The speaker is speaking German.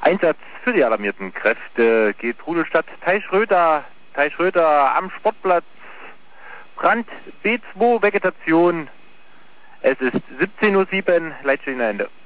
Einsatz für die alarmierten Kräfte geht Rudelstadt Teichschröder am Sportplatz. Brand B2, Vegetation. Es ist 17:07 Uhr, Leitstelle Ende.